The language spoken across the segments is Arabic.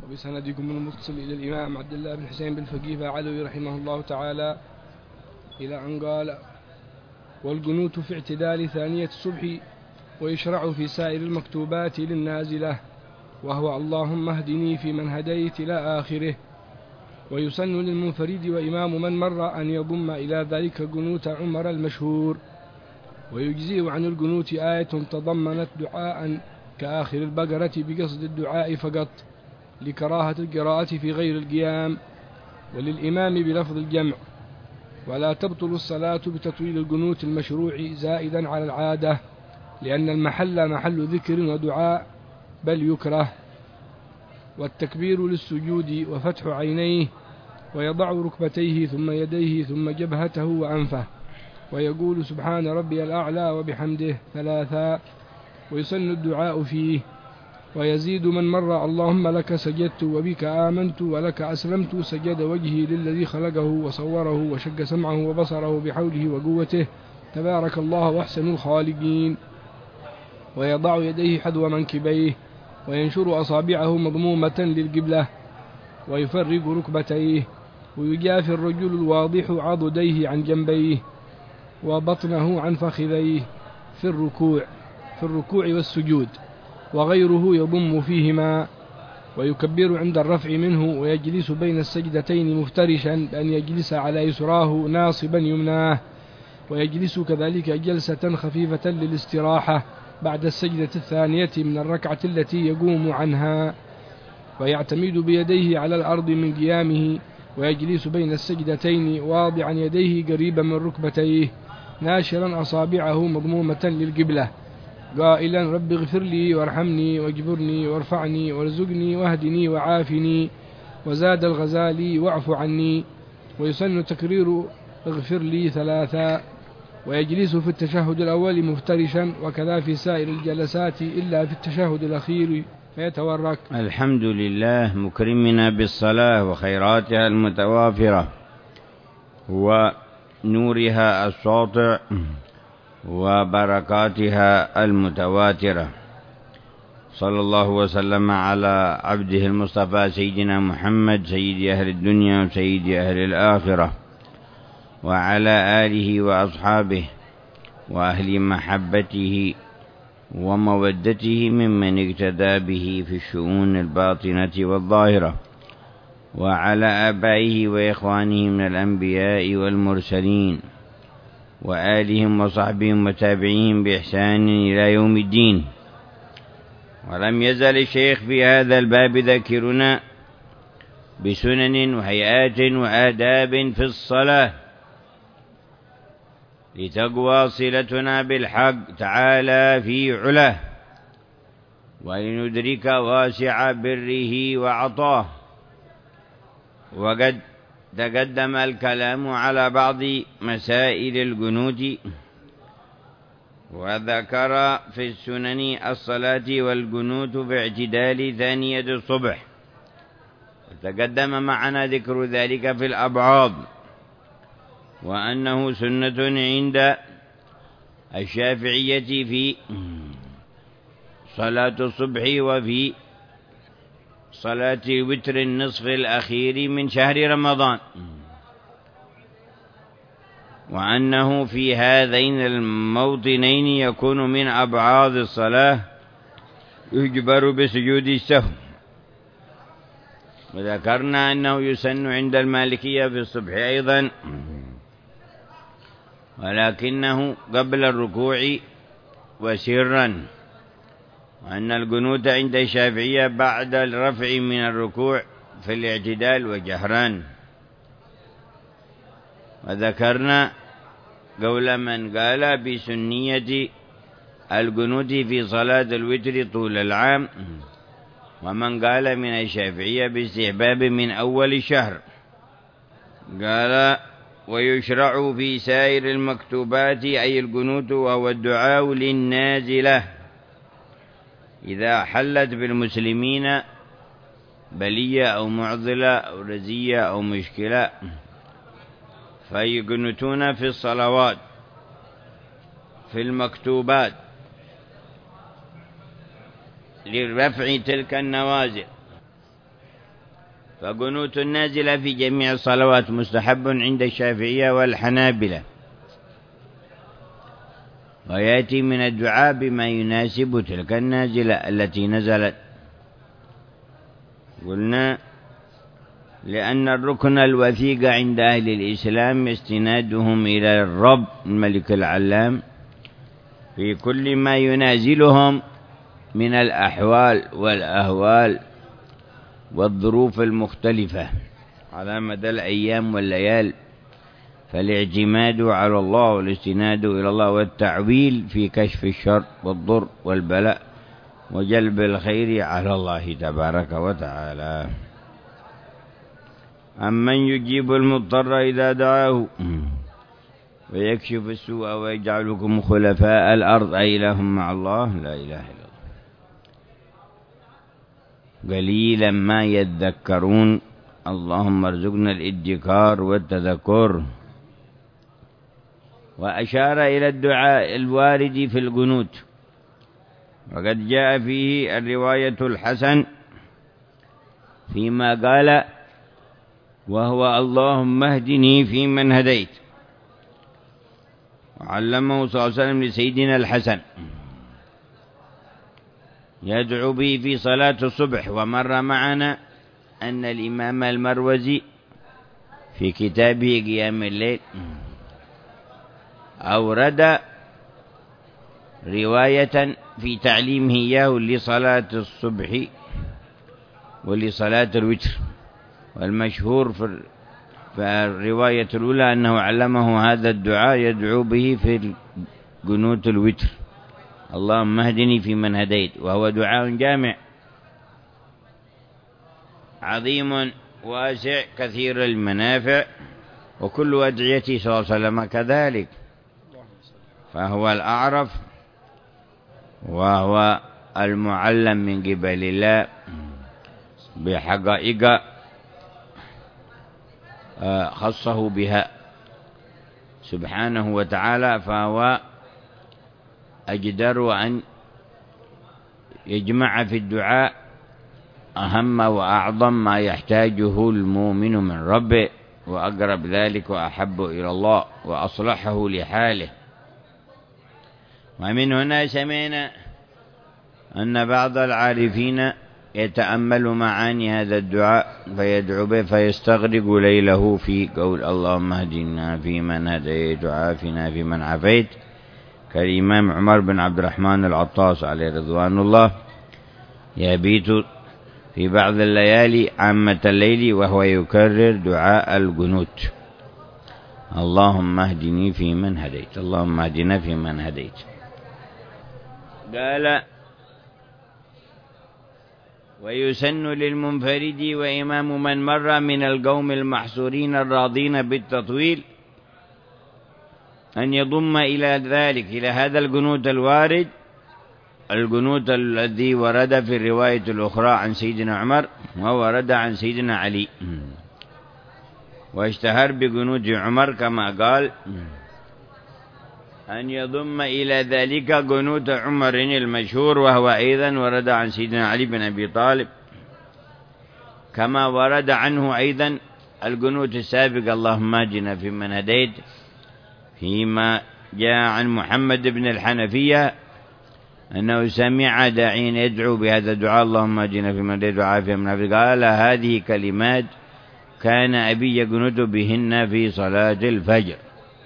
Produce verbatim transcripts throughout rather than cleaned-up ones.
وبسندكم المتصل إلى الإمام عبد الله بن حسين بن فقيه علوي رحمه الله تعالى إلى أن قال: والقنوت في اعتدال ثانية الصبح ويشرع في سائر المكتوبات للنازلة، وهو اللهم اهدني فيمن هديت إلى آخره. ويسن للمنفرد وإمام من مر أن يضم إلى ذلك قنوت عمر المشهور. ويجزئ عن القنوت آية تضمنت دعاء كآخر البقرة بقصد الدعاء فقط، لكراهة القراءة في غير القيام، وللإمام بلفظ الجمع. ولا تبطل الصلاة بتطويل القنوت المشروع زائدا على العادة، لأن المحل محل ذكر ودعاء، بل يكره. والتكبير للسجود وفتح عينيه، ويضع ركبتيه ثم يديه ثم جبهته وأنفه، ويقول سبحان ربي الأعلى وبحمده ثلاثا، ويسن الدعاء فيه. ويزيد من مر اللهم لك سجدت وبك آمنت ولك أسلمت، سجد وجهي للذي خلقه وصوره وشق سمعه وبصره بحوله وقوته، تبارك الله وأحسن الخالقين. ويضع يديه حذو منكبيه، وينشر أصابعه مضمومة للقبلة، ويفرق ركبتيه، ويجافي الرجل الواضح عضديه عن جنبيه، وبطنه عن فخذيه في الركوع في الركوع والسجود، وغيره يضم فيهما. ويكبر عند الرفع منه، ويجلس بين السجدتين مفترشا بأن يجلس على يسراه ناصبا يمناه، ويجلس كذلك جلسة خفيفة للاستراحة بعد السجدة الثانية من الركعة التي يقوم عنها، ويعتمد بيديه على الأرض من قيامه، ويجلس بين السجدتين واضعا يديه قريبا من ركبتيه، ناشرا أصابعه مضمومة للقبلة، قائلا رب اغفر لي وارحمني واجبرني وارفعني وارزقني واهدني وعافني. وزاد الغزالي واعف عني. ويسن تكرير اغفر لي ثلاثا. ويجلس في التشهد الأول مفترشا، وكذا في سائر الجلسات إلا في التشهد الأخير فيتورك. الحمد لله مكرمنا بالصلاة وخيراتها المتوافرة ونورها الساطع وبركاتها المتواترة. صلى الله وسلم على عبده المصطفى سيدنا محمد سيد أهل الدنيا وسيد أهل الآخرة، وعلى آله وأصحابه وأهل محبته ومودته ممن اقتدى به في الشؤون الباطنة والظاهرة، وعلى آبائه وإخوانه من الأنبياء والمرسلين وآلهم وصحبهم وتابعيهم بإحسان إلى يوم الدين. ولم يزل الشيخ في هذا الباب ذكرنا بسنن وهيئات وآداب في الصلاة لتقوى صلتنا بالحق تعالى في علاه، ولندرك واسع بره وعطاه. وقد تقدم الكلام على بعض مسائل القنوت، وذكر في السنن الصلاة والقنوت في اعتدال ثانية الصبح، وتقدم معنا ذكر ذلك في الأبعاض، وأنه سنة عند الشافعية في صلاة الصبح وفي صلاة وتر النصف الأخير من شهر رمضان، وأنه في هذين الموطنين يكون من أبعاض الصلاة يجبر بسجود السهو. وذكرنا أنه يسن عند المالكية في الصبح أيضا، ولكنه قبل الركوع وسرا، وأن القنوت عند الشافعية بعد الرفع من الركوع في الاعتدال وجهران. وذكرنا قول من قال بسنية القنوت في صلاة الوتر طول العام، ومن قال من الشافعية باستحباب من أول الشهر. قال ويشرع في سائر المكتوبات أي القنوت، وهو الدعاء للنازلة إذا حلت بالمسلمين بلية أو معضلة أو رزية أو مشكلة، فيقنتون في الصلوات في المكتوبات لرفع تلك النوازل. فقنوت النازلة في جميع الصلوات مستحب عند الشافعية والحنابلة، ويأتي من الدعاء بما يناسب تلك النازلة التي نزلت. قلنا لأن الركن الوثيق عند أهل الإسلام استنادهم إلى الرب الملك العلام في كل ما ينازلهم من الأحوال والأهوال والظروف المختلفة على مدى الأيام والليال، فالاعتماد على الله والاستناد إلى الله والتعويل في كشف الشر والضر والبلاء وجلب الخير على الله تبارك وتعالى. أمن يجيب المضطر إذا دعاه ويكشف السوء ويجعلكم خلفاء الأرض أإله مع الله لا إله إلا الله قليلا ما يذكرون. اللهم ارزقنا الادكار والتذكر. وأشار إلى الدعاء الوارد في القنوت، وقد جاء فيه الرواية الحسن فيما قال وهو اللهم اهدني فيمن هديت، وعلمه صلى الله عليه وسلم لسيدنا الحسن يدعو به في صلاة الصبح. ومر معنا أن الإمام المروزي في كتابه قيام الليل أورد رواية في تعليمه إياه لصلاة الصبح ولصلاة الوتر، والمشهور في الرواية الأولى أنه علمه هذا الدعاء يدعو به في قنوت الوتر، اللهم اهدني فيمن هديت، وهو دعاء جامع عظيم واسع كثير المنافع، وكل أدعيته صلى الله عليه وسلم كذلك، فهو الأعرف وهو المعلم من قبل الله بحقائق خصه بها سبحانه وتعالى، فهو أجدر أن يجمع في الدعاء أهم وأعظم ما يحتاجه المؤمن من ربه، وأقرب ذلك وأحب إلى الله وأصلحه لحاله. ومن هنا سمعنا أن بعض العارفين يتأمل معاني هذا الدعاء فيدعو به فيستغرق ليله في قول اللهم اهدنا فيمن هديت وعافنا فيمن عافيت، كالإمام عمر بن عبد الرحمن العطاس عليه رضوان الله يبيت في بعض الليالي عامة الليل وهو يكرر دعاء القنوت اللهم اهدني فيمن هديت، اللهم اهدنا فيمن هديت. قال ويسن للمنفرد وإمام من مر من القوم المحصورين الراضين بالتطويل أن يضم إلى ذلك إلى هذا القنوت الوارد القنوت الذي ورد في الرواية الأخرى عن سيدنا عمر وورد عن سيدنا علي، واشتهر بقنوت عمر كما قال أن يضم إلى ذلك قنوت عمر المشهور، وهو أيضا ورد عن سيدنا علي بن أبي طالب، كما ورد عنه أيضا القنوت السابق اللهم اهدنا فيمن هديت، فيما جاء عن محمد بن الحنفية أنه سمع داعين يدعو بهذا الدعاء اللهم اهدنا فيمن هديت وعافنا من عافيت، قال هذه كلمات كان أبي يقنت بهن في صلاة الفجر،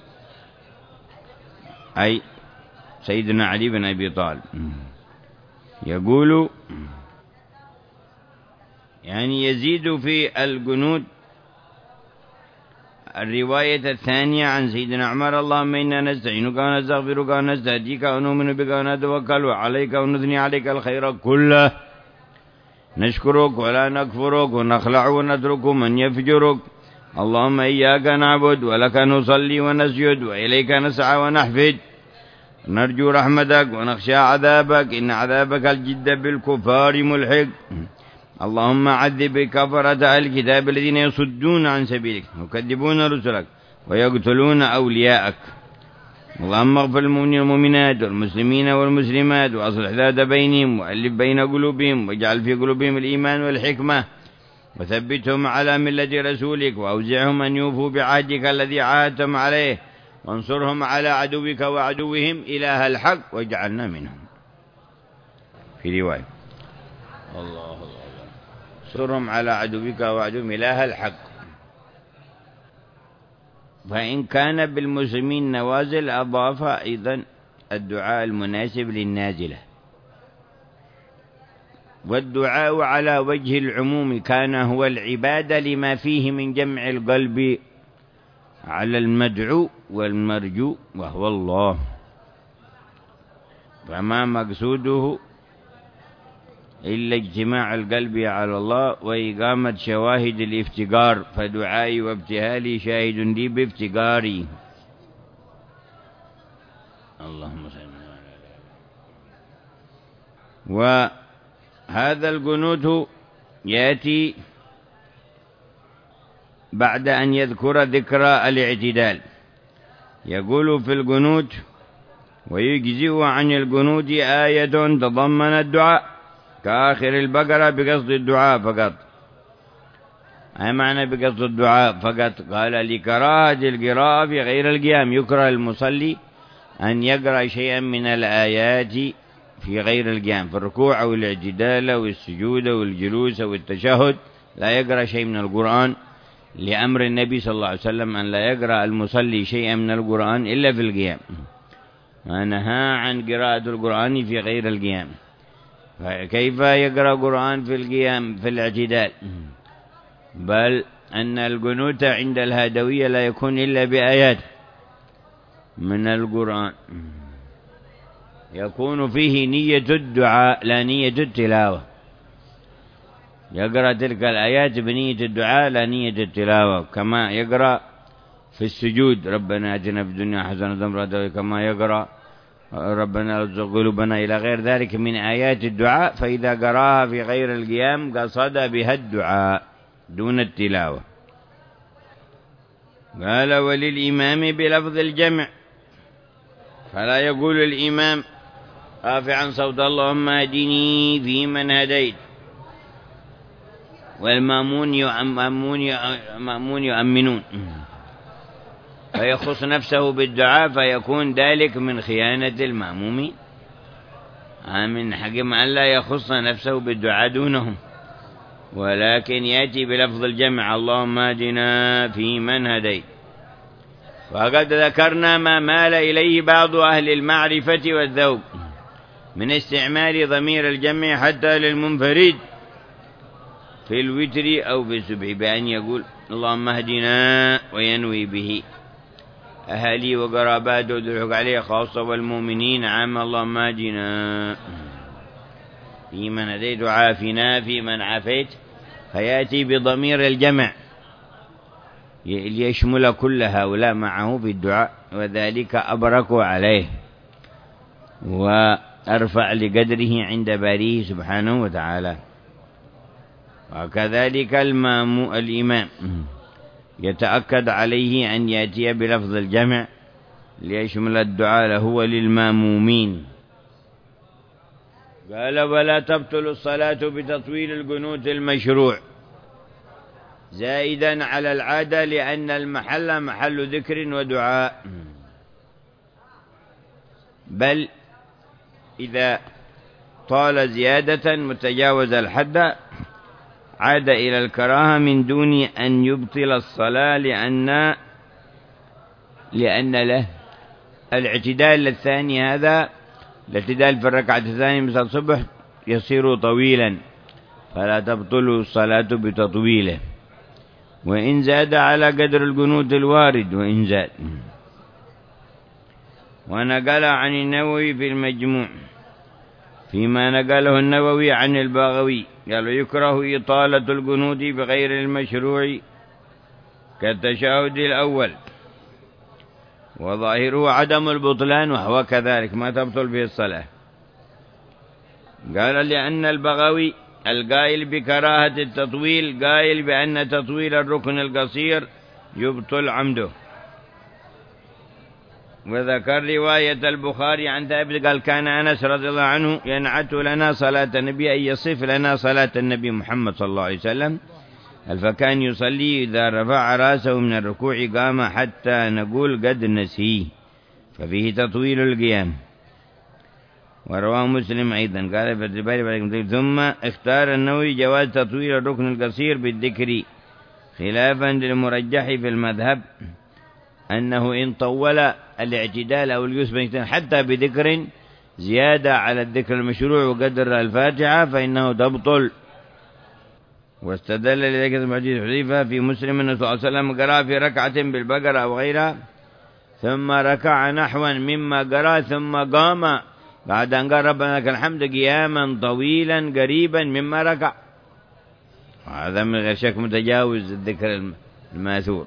أي سيدنا علي بن أبي طالب يقول يعني يزيد في القنوت الرواية الثانية عن سيدنا عمر اللهم إنا نستعينك ونستغفرك ونستهديك ونؤمن بك ونتوكل عليك ونثني عليك الخير كله، نشكرك ولا نكفرك ونخلع ونترك من يفجرك، اللهم إياك نعبد ولك نصلي ونسجد وإليك نسعى ونحفد، نرجو رحمتك ونخشى عذابك إن عذابك الجد بالكفار ملحق، اللهم عذب كفرة الكتاب الذين يصدون عن سبيلك ويكذبون رسلك ويقتلون أولياءك، اللهم اغفر للمؤمنين والمؤمنات والمسلمين والمسلمات وأصلح ذات بينهم وألف بين قلوبهم واجعل في قلوبهم الإيمان والحكمة وثبتهم على ملة رسولك، وأوزعهم أن يوفوا بعهدك الذي عاهدتم عليه، وانصرهم على عدوك وعدوهم إله الحق واجعلنا منهم. في رواية الله الله انصرهم على عدوك وعدوهم إله الحق. فإن كان بالمسلمين نوازل أضاف أيضا الدعاء المناسب للنازلة. والدعاء على وجه العموم كان هو العبادة لما فيه من جمع القلب على المدعو والمرجو وهو الله، فما مقصوده إلا اجتماع القلب على الله وإقامة شواهد الافتقار، فدعائي وابتهالي شاهد لي بافتقاري. اللهم صل على. وهذا القنوت يأتي بعد أن يذكر ذكرى الاعتدال. يقول في القنوت: ويجزئ عن القنوت آية تضمن الدعاء كآخر البقرة بقصد الدعاء فقط. أي معنى بقصد الدعاء فقط؟ قال: لكراهة القراءة في غير القيام، يكره المصلي أن يقرأ شيئا من الآيات في غير القيام، في الركوع أو الاعتدال أو السجود أو الجلوس أو التشهد، لا يقرأ شيء من القرآن، لأمر النبي صلى الله عليه وسلم أن لا يقرأ المصلي شيئا من القرآن إلا في القيام، ونهى عن قراءة القرآن في غير القيام. فكيف يقرأ قرآن في القيام في الاعتدال؟ بل أن القنوت عند الهادوية لا يكون إلا بآيات من القرآن، يكون فيه نية الدعاء لا نية التلاوة. يقرأ تلك الآيات بنية الدعاء لا نية التلاوة، كما يقرأ في السجود: ربنا آتنا في الدنيا حسنة، كما يقرأ ربنا لا تزغ قلوبنا، إلى غير ذلك من آيات الدعاء. فإذا قرأها في غير القيام قصد بها الدعاء دون التلاوة. قال: وللإمام بلفظ الجمع، فلا يقول الإمام رافعا صوت اللهم اهدني فيمن هديت، والمأمون يؤمنون يؤمنون، فيخص نفسه بالدعاء، فيكون ذلك من خيانة المأمومين. من حكم أن لا يخص نفسه بالدعاء دونهم، ولكن يأتي بلفظ الجمع: اللهم اهدنا فيمن هديت. وقد ذكرنا ما مال إليه بعض أهل المعرفة والذوق من استعمال ضمير الجمع حتى للمنفرد في الوتر أو في السبح، بأن يقول اللهم اهدنا وينوي به أهلي وقراباته وذلك عليه خاصة والمؤمنين عامة. اللهم اهدنا فيمن هديت وعافنا فيمن عافيت، فيأتي بضمير الجمع ليشمل كل هؤلاء معه في الدعاء، وذلك أبرك عليه وأرفع لقدره عند باريه سبحانه وتعالى. وكذلك المامو الإمام يتأكد عليه أن يأتي بلفظ الجمع ليشمل الدعاء له وللمامومين. قال: ولا تبطل الصلاة بتطويل القنوت المشروع زائدا على العادة، لأن المحل محل ذكر ودعاء، بل إذا طال زيادة متجاوز الحد عاد إلى الكراهة من دون أن يبطل الصلاة، لأن لأن له الاعتدال الثاني، هذا الاعتدال في الركعة الثانية مثل الصبح يصير طويلا، فلا تبطل الصلاة بتطويله، وإن زاد على قدر القنوت الوارد وإن زاد. ونقل عن النووي في المجموع فيما نقله النووي عن البغوي، قال: يكره إطالة القنوت بغير المشروع كالتشهد الأول، وظاهره عدم البطلان، وهو كذلك ما تبطل به الصلاة. قال: لأن البغوي القائل بكراهة التطويل قائل بأن تطويل الركن القصير يبطل عمده. وذكر رواية البخاري عن ثابت قال: كان أنس رضي الله عنه ينعت لنا صلاة النبي، أي يصف لنا صلاة النبي محمد صلى الله عليه وسلم فكان يصلي إذا رفع رأسه من الركوع قام حتى نقول قد نسيه، ففيه تطويل القيام. ورواه مسلم أيضا قال في الرباية ثم اختار النووي جواز تطويل الركن القصير بالذكر خلافا للمرجح في المذهب أنه إن طول الاعتدال أو اليسر حتى بذكر زيادة على الذكر المشروع وقدر الفاتحة فإنه تبطل. واستدل لذلك حديث حذيفة في مسلم أنه صلى الله عليه وسلم قرأ في ركعة بالبقرة أو غيرها ثم ركع نحوا مما قرأ ثم قام بعد أن قال ربنا لك الحمد قياما طويلا قريبا مما ركع، وهذا من غير شك متجاوز الذكر الماثور.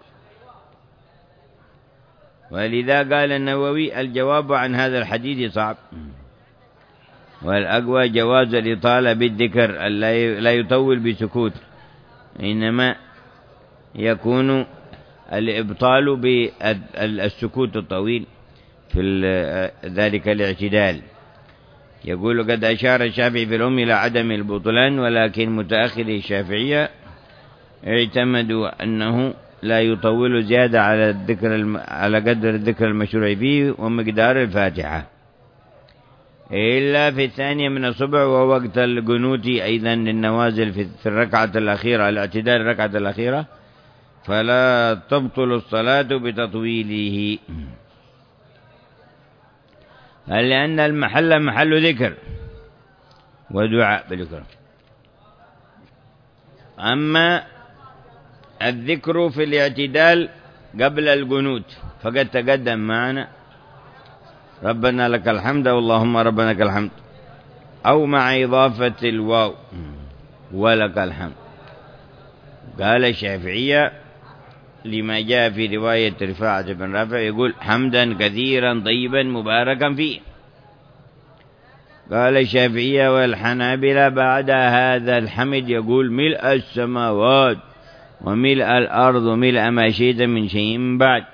ولذا قال النووي الجواب عن هذا الحديث صعب، والأقوى جواز الإطالة بالذكر لا يطول بسكوت، إنما يكون الإبطال بالسكوت الطويل في ذلك الاعتدال. يقول قد أشار الشافعي في الأم إلى عدم البطلان، ولكن متأخري الشافعية اعتمدوا أنه لا يطول زيادة على الذكر على قدر الذكر المشروع فيه ومقدار الفاتحة إلا في الثانية من الصبح ووقت القنوت أيضا للنوازل في الركعة الأخيرة، الاعتدال الركعة الأخيرة، فلا تبطل الصلاة بتطويله، لأن المحل محل ذكر ودعاء بالذكر. أما الذكر في الاعتدال قبل القنوت فقد تقدم معنا ربنا لك الحمد واللهم ربنا لك الحمد، أو مع إضافة الواو ولك الحمد. قال الشافعية لما جاء في رواية رفاعة بن رافع يقول حمدا كثيرا طيبا مباركا فيه. قال الشافعية والحنابلة بعد هذا الحمد يقول ملء السماوات وملء الأرض وملء ما شئت من شيء بعد.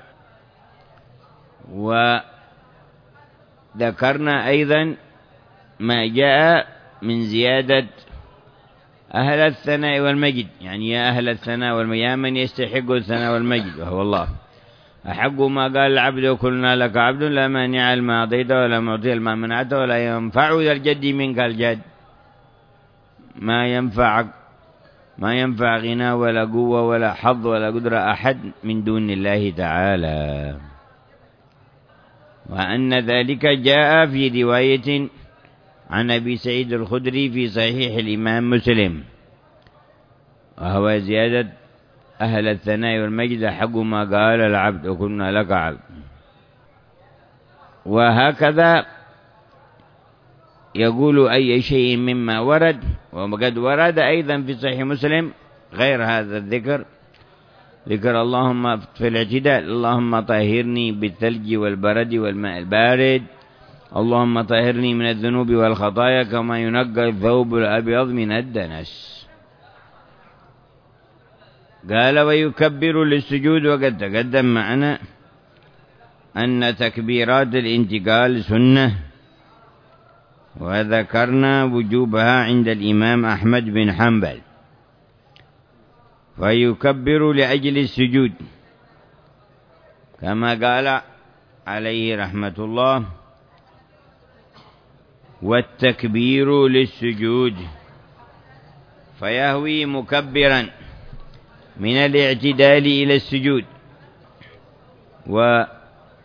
وذكرنا أيضا ما جاء من زيادة أهل الثناء والمجد، يعني يا أهل الثناء والمجد، يا من يستحق الثناء والمجد وهو الله، أحق ما قال العبد وكلنا لك عبد لا مانع لما أعطيت ولا معطي لما منعت ولا ينفع ذا الجد منك الجد. ما ينفع ما ينفع غنى ولا قوة ولا حظ ولا قدرة أحد من دون الله تعالى. وأن ذلك جاء في رواية عن أبي سعيد الخدري في صحيح الإمام مسلم، وهو زيادة أهل الثناء والمجد حق ما قال العبد وكنا لك عبد. وهكذا يقول أي شيء مما ورد، وقد ورد أيضا في صحيح مسلم غير هذا الذكر، ذكر اللهم في الاعتدال اللهم طهرني بالثلج والبرد والماء البارد، اللهم طهرني من الذنوب والخطايا كما ينقى الثوب الأبيض من الدنس. قال ويكبر للسجود، وقد تقدم معنا أن تكبيرات الانتقال سنة، وذكرنا وجوبها عند الإمام أحمد بن حنبل. فيكبر لأجل السجود كما قال عليه رحمة الله والتكبير للسجود، فيهوي مكبرا من الاعتدال إلى السجود، وفتح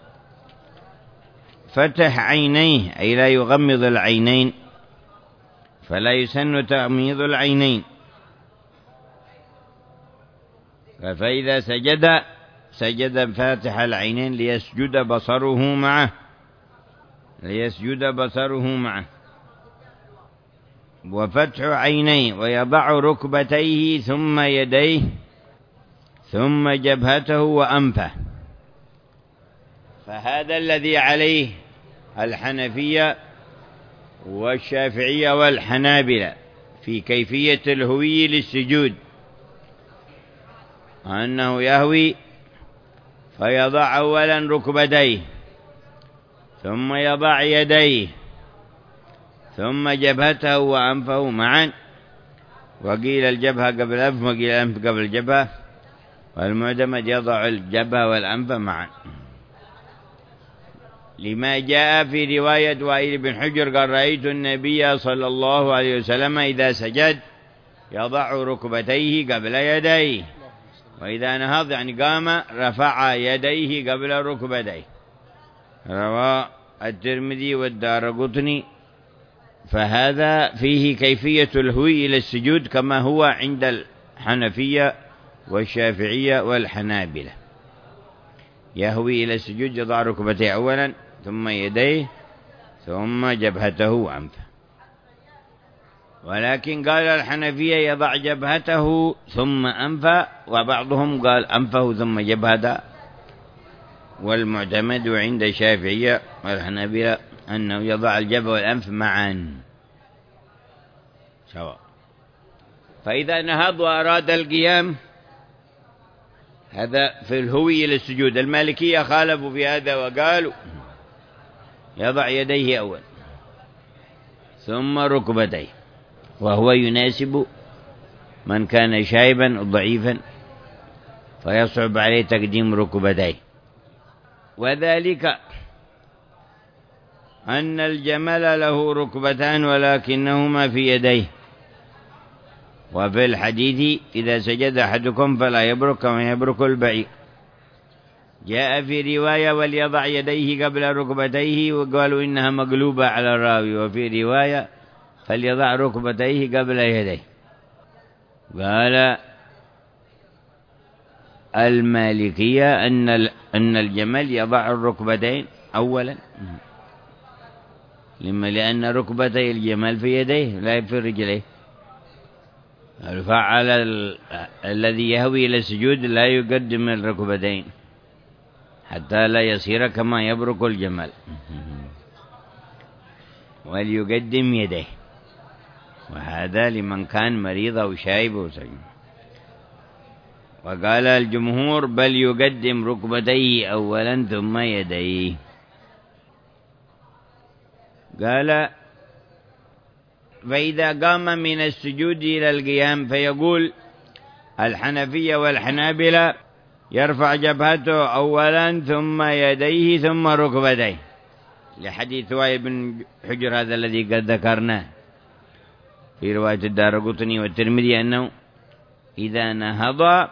عينيه أي لا يغمض العينين، فلا يسن تغميض العينين. فإذا سجد سجد فاتح العينين ليسجد بصره معه ليسجد بصره معه وفتح عينيه، ويضع ركبتيه ثم يديه ثم جبهته وأنفه. فهذا الذي عليه الحنفية والشافعية والحنابلة في كيفية الهوي للسجود، أنه يهوي فيضع أولا ركبتيه ثم يضع يديه ثم جبهته وأنفه معا، وقيل الجبهة قبل الأنف وقيل الأنف قبل الجبهة، والمعتمد يضع الجبهة والأنف معا، لما جاء في رواية وائل بن حجر قال رأيت النبي صلى الله عليه وسلم إذا سجد يضع ركبتيه قبل يديه، وإذا نهض يعني قام رفع يديه قبل ركبتيه. رواه الترمذي والدارقطني. فهذا فيه كيفية الهوي إلى السجود كما هو عند الحنفية والشافعية والحنابلة. يهوي إلى السجود يضع ركبتيه أولا ثم يديه ثم جبهته وأنفه. ولكن قال الحنفية يضع جبهته ثم أنفه، وبعضهم قال أنفه ثم جبهته. والمعتمد عند الشافعية والحنابلة أنه يضع الجبهة والأنف معا سواء. فإذا نهض وأراد القيام هذا في الهوي إلى السجود. المالكية خالفوا في هذا وقالوا يضع يديه أول ثم ركبتيه، وهو يناسب من كان شايبا ضعيفا فيصعب عليه تقديم ركبتيه. وذلك أن الجمل له ركبتان ولكنهما في يديه. وفي الحديث إذا سجد أحدكم فلا يبرك كما يبرك البعير. جاء في رواية وليضع يديه قبل ركبتيه، وقالوا إنها مقلوبة على الراوي. وفي رواية فليضع ركبتيه قبل يديه. قال المالكية أن أن الجمل يضع الركبتين أولا، لما لأن ركبتي الجمل في يديه لا في رجليه. الفعل الذي يهوي إلى السجود لا يقدم الركبتين حتى لا يصير كما يبرك الجمل، وليقدم يديه. وهذا لمن كان مريض أو شايب أو سجن. وقال الجمهور بل يقدم ركبتيه أولا ثم يديه. قال فإذا قام من السجود إلى القيام فيقول الحنفية والحنابلة يرفع جبهته أولا ثم يديه ثم ركبتيه، لحديث وائل بن حجر هذا الذي قد ذكرناه في رواية الدارقطني والترمذي أنه إذا نهض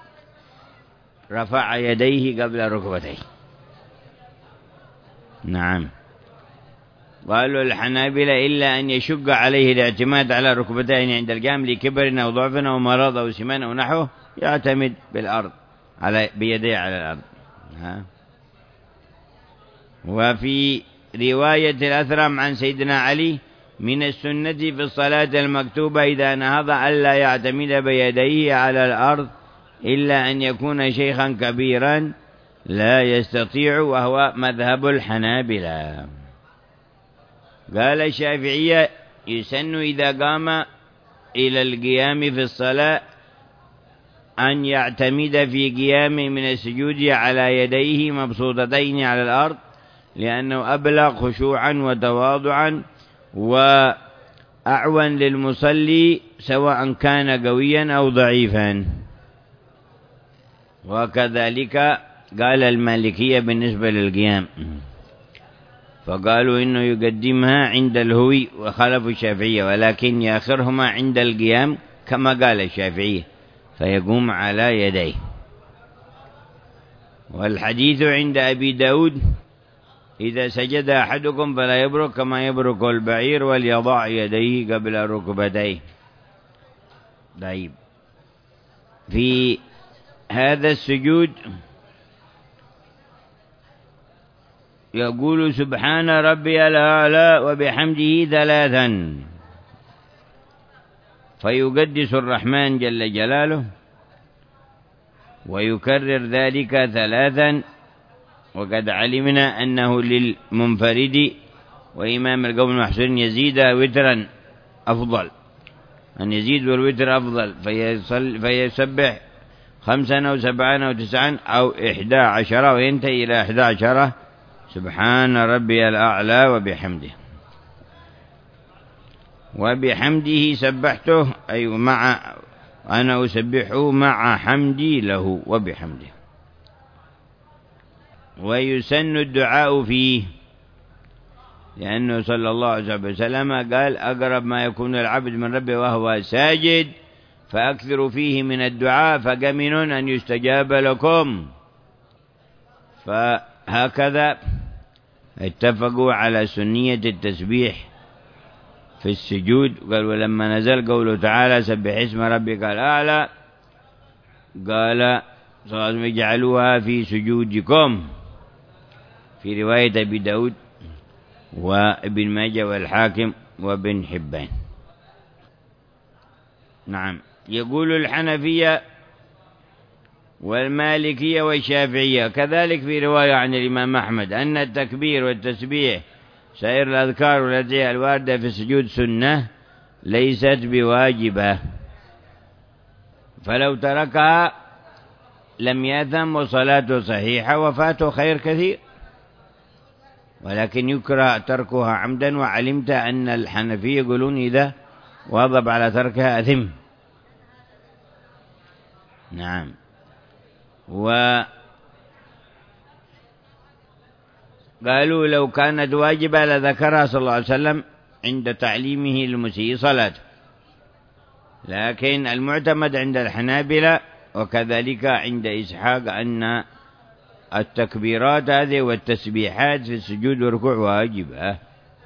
رفع يديه قبل ركبتيه. نعم. قالوا الحنابلة إلا أن يشق عليه الاعتماد على ركبتين عند القيام لكبر أو ضعف أو مرض أو سمان أو نحوه يعتمد بالأرض على بيديه على الأرض. ها. وفي رواية الأثرم عن سيدنا علي من السنة في الصلاة المكتوبة إذا نهض ألا يعتمد بيديه على الأرض إلا أن يكون شيخا كبيرا لا يستطيع، وهو مذهب الحنابلة. قال الشافعية يسن إذا قام إلى القيام في الصلاة أن يعتمد في قيام من السجود على يديه مبسوطتين على الأرض، لأنه أبلغ خشوعا وتواضعا وأعون للمصلي سواء كان قويا أو ضعيفا. وكذلك قال المالكية بالنسبة للقيام، فقالوا إنه يقدمها عند الهوي وخالفوا الشافعية، ولكن يأخرهما عند القيام كما قال الشافعية فيقوم على يديه. والحديث عند أبي داود إذا سجد أحدكم فلا يبرك كما يبرك البعير وليضع يديه قبل ركبتيه. طيب، في هذا السجود يقول سبحان ربي الأعلى وبحمده ثلاثا، فيقدس الرحمن جل جلاله ويكرر ذلك ثلاثا. وقد علمنا أنه للمنفرد وإمام القوم المحسن يزيد وترا أفضل، أن يزيد والوتر أفضل، فيسبح خمسا أو سبعا أو تسعا أو إحدى عشرة وينتهي إلى إحدى عشرة سبحان ربي الأعلى وبحمده. وبحمده سبحته، أي مع أنا أسبحه مع حمدي له وبحمده. ويسن الدعاء فيه، لأنه صلى الله عليه وسلم قال أقرب ما يكون العبد من ربه وهو ساجد فأكثر فيه من الدعاء فقمن أن يستجاب لكم. فهكذا اتفقوا على سنية التسبيح في السجود. قال ولما نزل قوله تعالى سبح اسم ربك الأعلى قال صلى الله عليه وسلم اجعلوها في سجودكم، في رواية أبي داود وابن ماجه والحاكم وابن حبان. نعم. يقول الحنفية والمالكية والشافعية كذلك في رواية عن الإمام أحمد أن التكبير والتسبيح سائر الأذكار والأدعية الواردة في السجود سنة ليست بواجبة، فلو تركها لم يأثم وصلاته صحيحة وفاته خير كثير، ولكن يكره تركها عمدا. وعلمت أن الحنفية يقولون إذا واظب على تركها أثم. نعم. وقالوا لو كانت واجبة لذكرها صلى الله عليه وسلم عند تعليمه للمسيء صلاته، لكن المعتمد عند الحنابلة وكذلك عند إسحاق أن التكبيرات هذه والتسبيحات في السجود والركوع واجبة،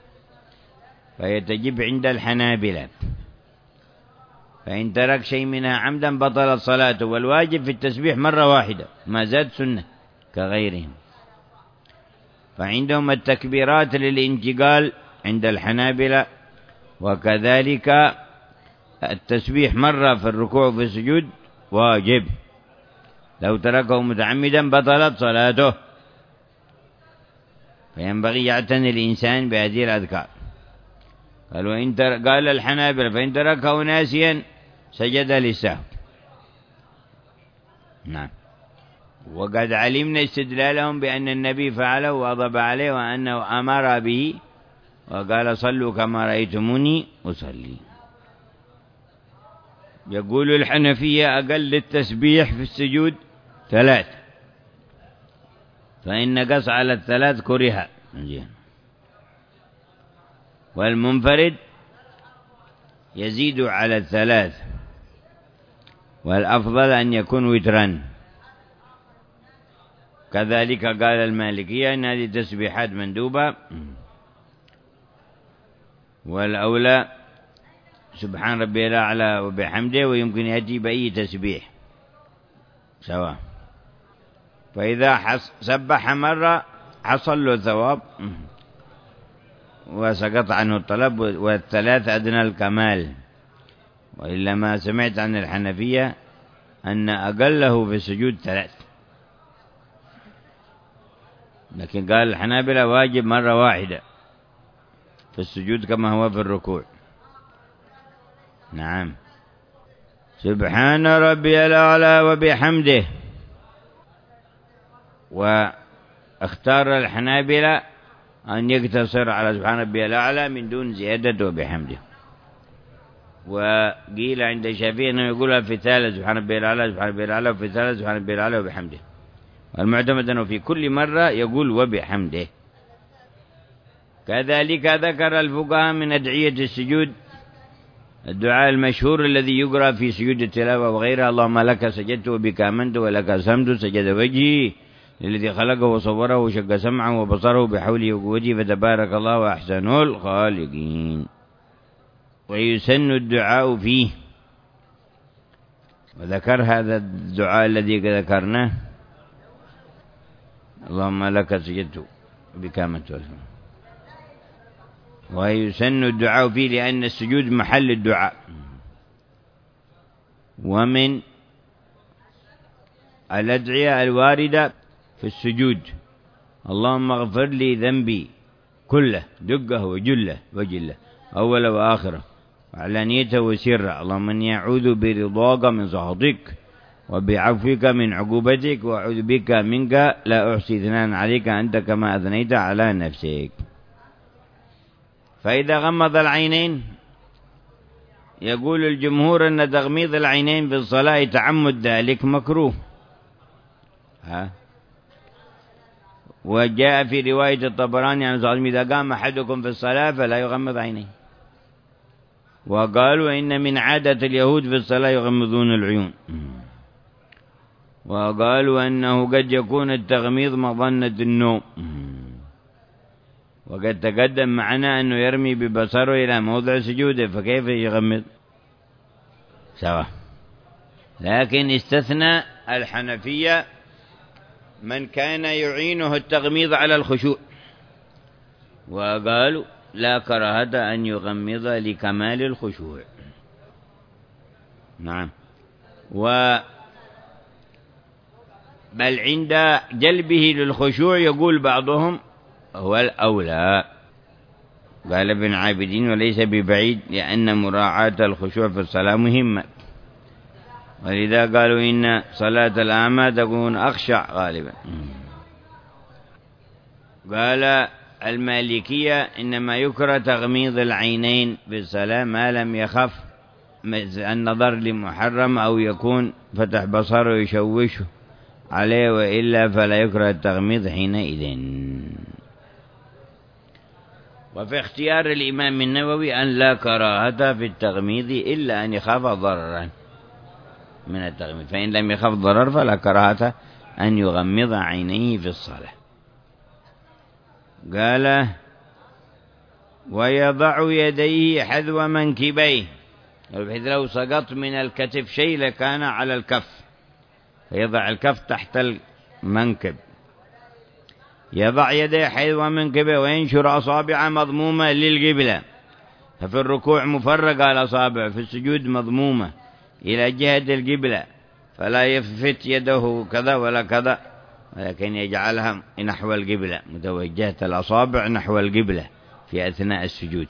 فيتجب عند الحنابلة. فإن ترك شيء منها عمدا بطلت صلاته، والواجب في التسبيح مرة واحدة ما زاد سنة كغيرهم. فعندهم التكبيرات للانتقال عند الحنابلة، وكذلك التسبيح مرة في الركوع في السجود واجب، لو تركه متعمدا بطلت صلاته. فينبغي يعتني الإنسان بهذه الأذكار. قال وإن تر... قال الحنابلة فإن تركه ناسيا سجد للسهو. نعم. وقد علمنا استدلالهم بأن النبي فعله وأضب عليه وأنه أمر به وقال صلوا كما رأيتموني أصلي. يقول الحنفية أقل التسبيح في السجود ثلاث، فإن نقص على الثلاث كره. والمنفرد يزيد على الثلاث، والأفضل أن يكون وترا. كذلك قال المالكية أن هذه تسبيحات مندوبة، والأولى سبحان ربي الأعلى وبحمده، ويمكن يأتي بأي تسبيح سواء. فإذا سبح مرة حصل له ثواب وسقط عنه الطلب، والثلاث أدنى الكمال. وإلا ما سمعت عن الحنفية أن أقله في السجود ثلاث، لكن قال الحنابلة واجب مرة واحدة في السجود كما هو في الركوع. نعم. سبحان ربي الأعلى وبحمده. واختار الحنابلة أن يقتصر على سبحان ربي الأعلى من دون زيادة وبحمده. وقيل عند الشافعي أنه يقولها في ثالث سبحان ربي الأعلى سبحان ربي الأعلى، وفي ثالث سبحان ربي الأعلى وبحمده. والمعتمد أنه في كل مرة يقول وبحمده. كذلك ذكر الفقهاء من أدعية السجود الدعاء المشهور الذي يقرأ في سجود التلاوة وغيرها: اللهم لك سجدت وبك آمنت ولك أسلمت، سجد وجهي للذي خلقه وصوره وشق سمعه وبصره بحوله وقوته فتبارك الله وأحسن الخالقين. ويسن الدعاء فيه، وذكر هذا الدعاء الذي ذكرناه: اللهم لك سجدت وبك آمنت وأسلمت. ويسن الدعاء فيه لأن السجود محل الدعاء. ومن الأدعية الواردة في السجود: اللهم اغفر لي ذنبي كله دقه وجله وجله أوله وآخره وعلانيته وسره، اللهم إني أعوذ برضاك من سخطك وبعفوك من عقوبتك وأعوذ بك منك لا أحصي ثناء عليك أنت كما أثنيت على نفسك. فإذا غمض العينين يقول الجمهور أن تغميض العينين في الصلاة تعمد ذلك مكروه. ها وجاء في رواية الطبراني عن صلى إذا قام أحدكم في الصلاة فلا يغمض عينيه. وقالوا إن من عادة اليهود في الصلاة يغمضون العيون. وقالوا أنه قد يكون التغميض مظنة النوم. وقد تقدم معنا أنه يرمي ببصره إلى موضع سجوده، فكيف يغمض؟ سواء. لكن استثنى الحنفية من كان يعينه التغميض على الخشوع، وقالوا لا كراهة أن يغمض لكمال الخشوع. نعم. و بل عند جلبه للخشوع يقول بعضهم هو الأولى. قال ابن عابدين وليس ببعيد، لأن مراعاة الخشوع في الصلاة مهمة، ولذا قالوا إن صلاة الأعمى تكون أخشع غالبا. قال المالكية إنما يكره تغميض العينين في الصلاة ما لم يخف النظر لمحرم أو يكون فتح بصره يشوشه عليه، وإلا فلا يكره التغميض حينئذ. وفي اختيار الإمام النووي أن لا كراهة في التغميض إلا أن يخاف ضررا من التغميض، فإن لم يخاف ضرر فلا كراهة أن يغمض عينيه في الصلاة. قال ويضع يديه حذو منكبيه، بحيث لو سقط من الكتف شيء لكان على الكف، فيضع الكف تحت المنكب. يضع يديه حذو منكبه وينشر أصابع مضمومة للقبلة، ففي الركوع مفرقة الأصابع، في السجود مضمومة إلى جهة القبلة، فلا يفت يده كذا ولا كذا، ولكن يجعلها نحو القبلة، متوجهة الأصابع نحو القبلة في أثناء السجود.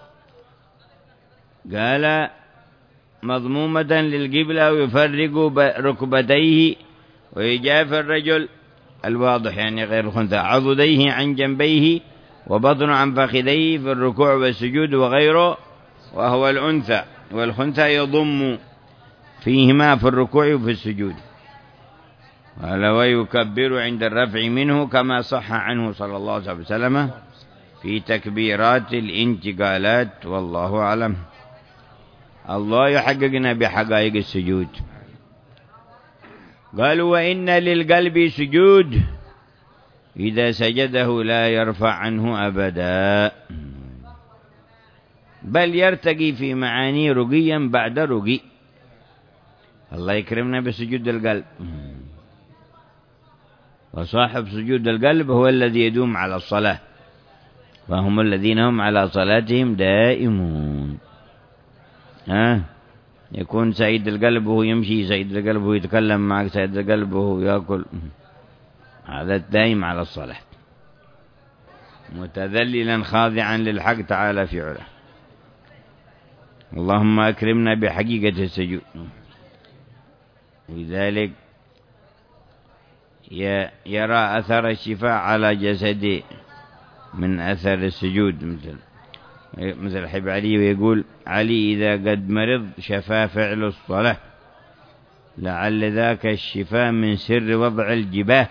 قال مضمومة للقبلة، ويفرق ركبتيه ويجاف الرجل الواضح يعني غير الخنثى عضديه عن جنبيه وبطن عن فخذيه في الركوع والسجود وغيره، وهو الأنثى، والخنثى يضم فيهما في الركوع وفي السجود. قال ويكبر عند الرفع منه كما صح عنه صلى الله عليه وسلم في تكبيرات الانتقالات، والله أعلم. الله يحققنا بحقائق السجود. قالوا وإن للقلب سجود إذا سجده لا يرفع عنه أبدا، بل يرتقي في معاني رقيا بعد رقي. الله يكرمنا بسجود القلب. وصاحب سجود القلب هو الذي يدوم على الصلاة، فهم الذين هم على صلاتهم دائمون. ها يكون سعيد القلب وهو يمشي، سعيد القلب وهو يتكلم معك، سعيد القلب وهو يأكل، هذا الدائم على الصلاة، متذللا خاضعا للحق تعالى في علاه. اللهم أكرمنا بحقيقة السجود. لذلك يرى أثر الشفاء على جسده من أثر السجود، مثل مثل حب علي ويقول علي إذا قد مرض شفى فعل الصلاة، لعل ذاك الشفاء من سر وضع الجباه،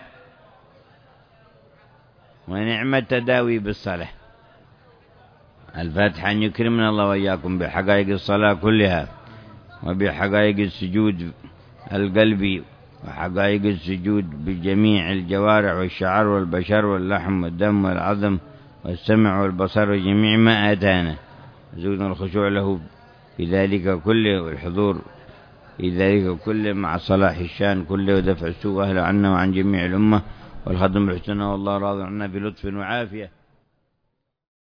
ونعم التداوي بالصلاة. الفاتحة أن يكرمنا الله وإياكم بحقائق الصلاة كلها، وبحقائق السجود القلبي، وحقائق السجود بجميع الجوارح والشعر والبشر واللحم والدم والعظم والسمع والبصر وجميع ما آتانا، زودنا الخشوع له في ذلك كله، والحضور في ذلك كله مع صلاح الشان كله، ودفع السوء أهل عنا وعن جميع الأمة، والخدم بحسنه والله راضي عنا بلطف وعافية.